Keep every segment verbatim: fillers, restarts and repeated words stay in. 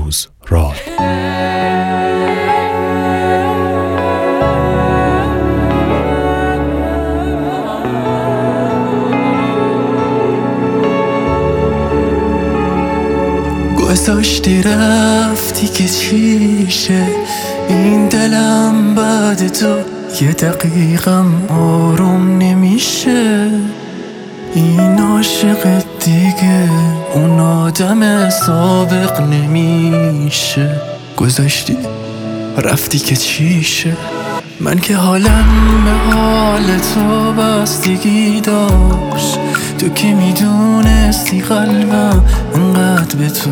روز راد. گذاشتی رفتی که چیشه این دلم بعد تو یه دقیقم آروم نمیشه. این عاشق دیگه اون آدم سابق نمیشه. گذاشتی رفتی که چیشه من که حالم به حال تو بستگی داشت. تو که میدونستی قلبم انقدر به تو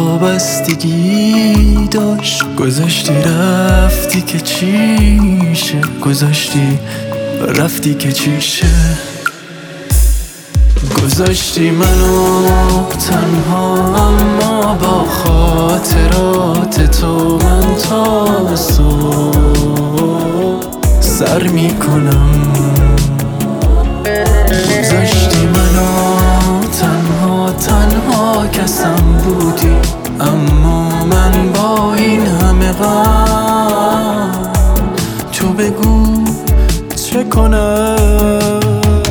وابستگی داشت. گذاشتی رفتی که چیشه گذاشتی رفتی که چیشه. گذاشتی منو تنها اما با خاطرات تو من تا صبح سر میکنم. گذاشتی منو تنها تنها کسم بودی اما من با این همه غم تو بگو چه کنم.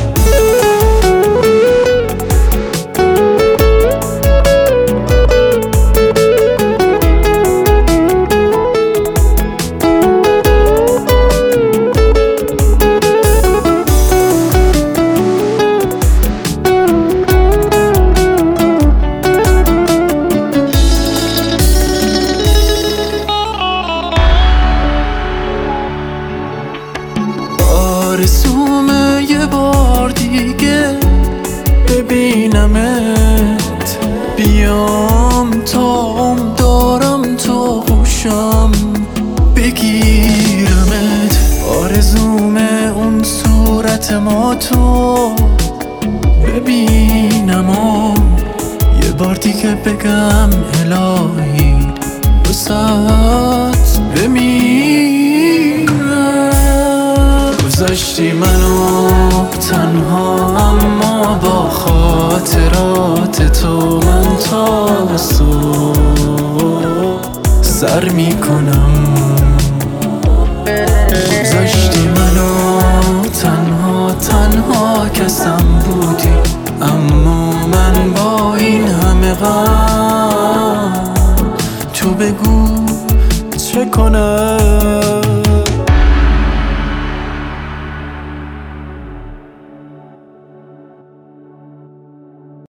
آرزومه یه بار دیگه ببینمت، بیام تا اون دارم تو خوشم بگیرمت. آرزومه اون صورت ما تو ببینم و یه بار دیگه بگم الهی واسات بمیرم. گذاشتی منو تنها اما با خاطرات تو من تا صبح سر میکنم. گذاشتی منو تنها تنها کسم بودی اما من با این همه غم تو بگو چه کنم.